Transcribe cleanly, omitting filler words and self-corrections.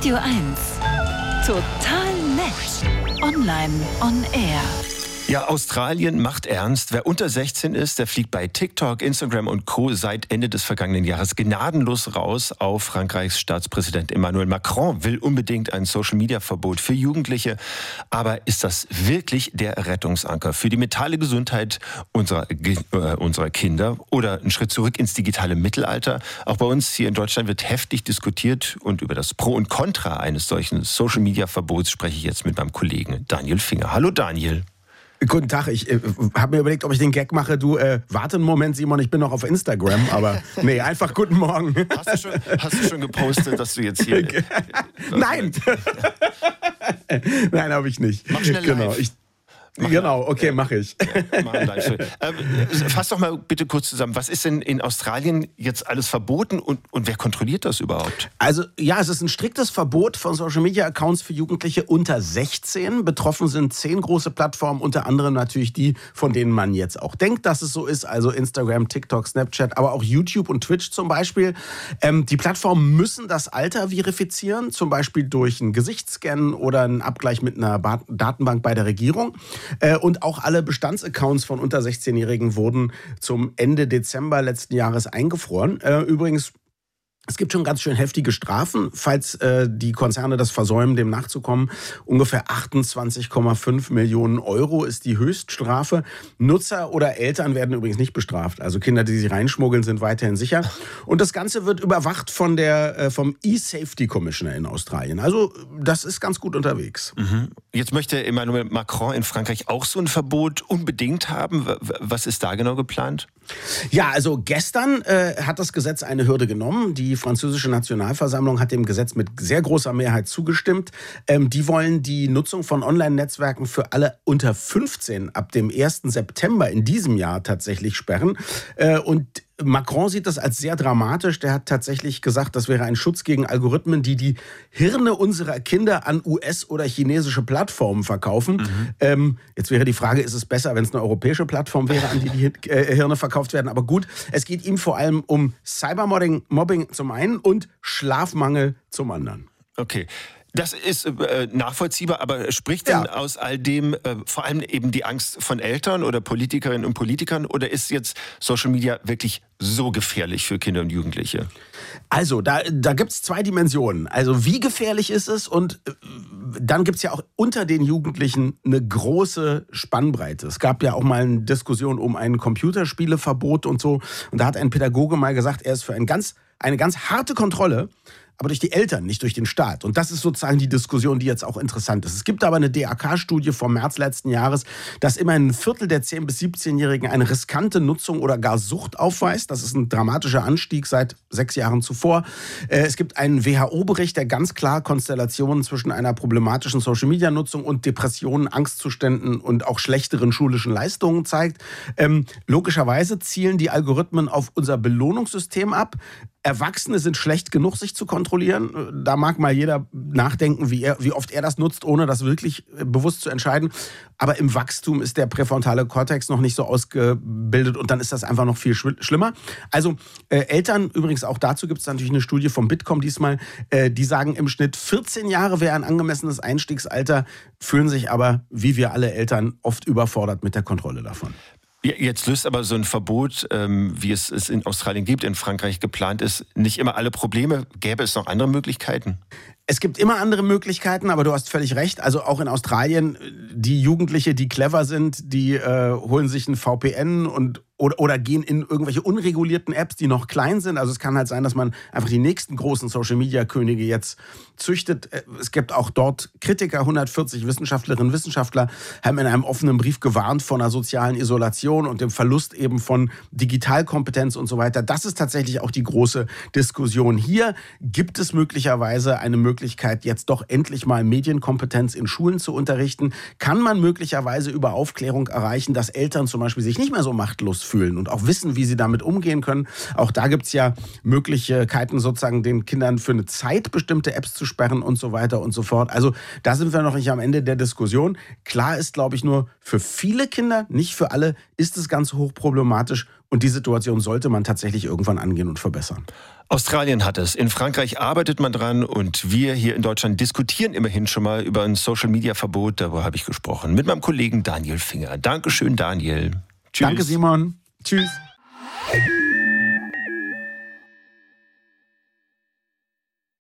Radio 1. Total nett. Online on air. Ja, Australien macht ernst. Wer unter 16 ist, der fliegt bei TikTok, Instagram und Co. seit Ende des vergangenen Jahres gnadenlos raus. Auch Frankreichs Staatspräsident Emmanuel Macron will unbedingt ein Social-Media-Verbot für Jugendliche. Aber ist das wirklich der Rettungsanker für die mentale Gesundheit unserer Kinder oder ein Schritt zurück ins digitale Mittelalter? Auch bei uns hier in Deutschland wird heftig diskutiert und über das Pro und Contra eines solchen Social-Media-Verbots spreche ich jetzt mit meinem Kollegen Daniel Finger. Hallo Daniel. Guten Tag, ich habe mir überlegt, ob ich den Gag mache. Du, warte einen Moment, Simon, ich bin noch auf Instagram, aber nee, einfach guten Morgen. Hast du schon gepostet, dass du jetzt hier... Nein! Nein, habe ich nicht. Mach schnell live. Genau, okay, mache ich. Fass doch mal bitte kurz zusammen, was ist denn in Australien jetzt alles verboten und wer kontrolliert das überhaupt? Also ja, es ist ein striktes Verbot von Social-Media-Accounts für Jugendliche unter 16. Betroffen sind 10 große Plattformen, unter anderem natürlich die, von denen man jetzt auch denkt, dass es so ist, also Instagram, TikTok, Snapchat, aber auch YouTube und Twitch zum Beispiel. Die Plattformen müssen das Alter verifizieren, zum Beispiel durch einen Gesichtsscan oder einen Abgleich mit einer Datenbank bei der Regierung. Und auch alle Bestandsaccounts von unter 16-Jährigen wurden zum Ende Dezember letzten Jahres eingefroren. Übrigens, es gibt schon ganz schön heftige Strafen, falls die Konzerne das versäumen, dem nachzukommen. Ungefähr 28,5 Millionen Euro ist die Höchststrafe. Nutzer oder Eltern werden übrigens nicht bestraft. Also Kinder, die sich reinschmuggeln, sind weiterhin sicher. Und das Ganze wird überwacht von vom E-Safety Commissioner in Australien. Also das ist ganz gut unterwegs. Jetzt möchte Emmanuel Macron in Frankreich auch so ein Verbot unbedingt haben. Was ist da genau geplant? Ja, also gestern hat das Gesetz eine Hürde genommen. Die französische Nationalversammlung hat dem Gesetz mit sehr großer Mehrheit zugestimmt. Die wollen die Nutzung von Online-Netzwerken für alle unter 15 ab dem 1. September in diesem Jahr tatsächlich sperren. Und Macron sieht das als sehr dramatisch. Der hat tatsächlich gesagt, das wäre ein Schutz gegen Algorithmen, die die Hirne unserer Kinder an US- oder chinesische Plattformen verkaufen. Jetzt wäre die Frage, ist es besser, wenn es eine europäische Plattform wäre, an die Hirne verkauft werden? Aber gut, es geht ihm vor allem um Cybermobbing zum einen und Schlafmangel zum anderen. Okay. Das ist nachvollziehbar, aber spricht denn aus all dem vor allem eben die Angst von Eltern oder Politikerinnen und Politikern oder ist jetzt Social Media wirklich so gefährlich für Kinder und Jugendliche? Also, da gibt es 2 Dimensionen. Also, wie gefährlich ist es? Und dann gibt es ja auch unter den Jugendlichen eine große Spannbreite. Es gab ja auch mal eine Diskussion um ein Computerspieleverbot und so. Und da hat ein Pädagoge mal gesagt, er ist für eine ganz harte Kontrolle, aber durch die Eltern, nicht durch den Staat. Und das ist sozusagen die Diskussion, die jetzt auch interessant ist. Es gibt aber eine DAK-Studie vom März letzten Jahres, dass immerhin ein Viertel der 10- bis 17-Jährigen eine riskante Nutzung oder gar Sucht aufweist. Das ist ein dramatischer Anstieg seit 6 Jahren zuvor. Es gibt einen WHO-Bericht, der ganz klar Konstellationen zwischen einer problematischen Social-Media-Nutzung und Depressionen, Angstzuständen und auch schlechteren schulischen Leistungen zeigt. Logischerweise zielen die Algorithmen auf unser Belohnungssystem ab. Erwachsene sind schlecht genug, sich zu kontrollieren. Da mag mal jeder nachdenken, wie oft er das nutzt, ohne das wirklich bewusst zu entscheiden. Aber im Wachstum ist der präfrontale Kortex noch nicht so ausgebildet und dann ist das einfach noch viel schlimmer. Also Eltern, übrigens auch dazu gibt es natürlich eine Studie vom Bitkom diesmal, die sagen im Schnitt 14 Jahre wäre ein angemessenes Einstiegsalter, fühlen sich aber, wie wir alle Eltern, oft überfordert mit der Kontrolle davon. Jetzt löst aber so ein Verbot, wie es in Australien gibt, in Frankreich geplant ist, nicht immer alle Probleme. Gäbe es noch andere Möglichkeiten? Es gibt immer andere Möglichkeiten, aber du hast völlig recht. Also auch in Australien, die Jugendliche, die clever sind, die holen sich ein VPN oder gehen in irgendwelche unregulierten Apps, die noch klein sind. Also es kann halt sein, dass man einfach die nächsten großen Social-Media-Könige jetzt züchtet. Es gibt auch dort Kritiker, 140 Wissenschaftlerinnen und Wissenschaftler haben in einem offenen Brief gewarnt vor einer sozialen Isolation und dem Verlust eben von Digitalkompetenz und so weiter. Das ist tatsächlich auch die große Diskussion. Hier gibt es möglicherweise eine Möglichkeit, jetzt doch endlich mal Medienkompetenz in Schulen zu unterrichten. Kann man möglicherweise über Aufklärung erreichen, dass Eltern zum Beispiel sich nicht mehr so machtlos fühlen und auch wissen, wie sie damit umgehen können. Auch da gibt es ja Möglichkeiten, sozusagen den Kindern für eine Zeit bestimmte Apps zu sperren und so weiter und so fort. Also da sind wir noch nicht am Ende der Diskussion. Klar ist, glaube ich, nur für viele Kinder, nicht für alle, ist es ganz hochproblematisch Und die Situation sollte man tatsächlich irgendwann angehen und verbessern. Australien hat es. In Frankreich arbeitet man dran und wir hier in Deutschland diskutieren immerhin schon mal über ein Social-Media-Verbot. Darüber habe ich gesprochen mit meinem Kollegen Daniel Finger. Dankeschön, Daniel. Tschüss. Danke, Simon. Tschüss.